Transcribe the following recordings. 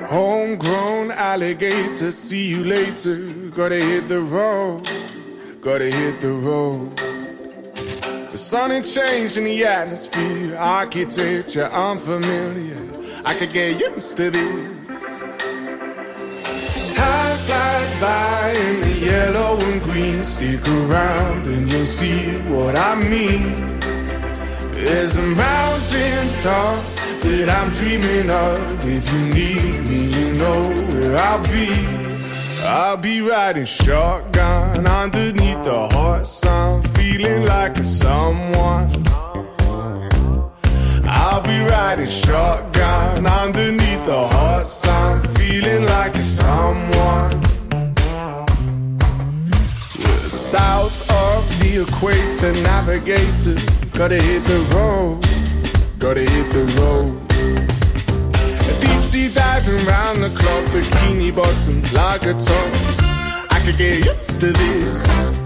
Homegrown alligator, see you later. Gotta hit the road, gotta hit the road. The sun ain't changing the atmosphere, architecture unfamiliar. I could get used to this. Time flies by in the yellow and green. Stick around and you'll see what I mean. There's a mountain top that I'm dreaming of. If you need me, you know where I'll be. I'll be riding shotgun underneath the hot sun, feeling like a someone. I'll be riding shotgun underneath the hot sun, feeling like a someone. We're south of the equator, navigator. Gotta hit the road, gotta hit the road. Deep sea diving round the clock, bikini bottoms, lager tops. I could get used to this.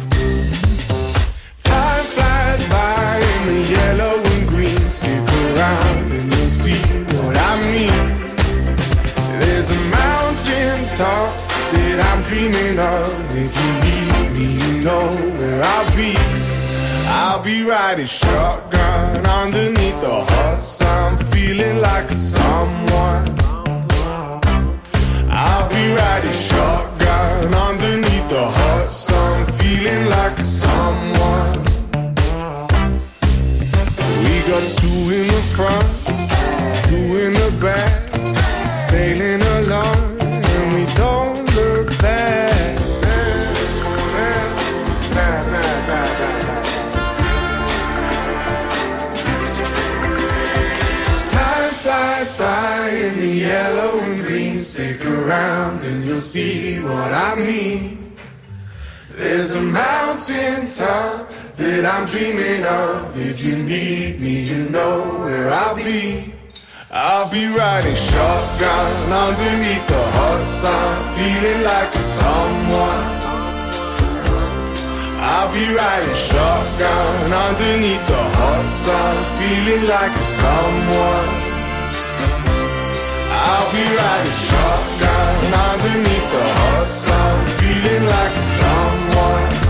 Time flies by in the yellow and green. Stick around and you'll see what I mean. There's a mountain top that I'm dreaming of. If you need me, you know where I'll be. I'll be riding shotgun underneath the hot sun, feeling like a someone. I'll be riding shotgun underneath the hot sun, feeling like a someone. We got two in the front, two in the back, sailing along and we don't look back. Flies by in the yellow and green. Stick around and you'll see what I mean. There's a mountain top that I'm dreaming of. If you need me, you know where I'll be. I'll be riding shotgun underneath the hot sun, feeling like a someone. I'll be riding shotgun underneath the hot sun, feeling like a someone. I'll be riding shotgun underneath the hot sun, feeling like a someone.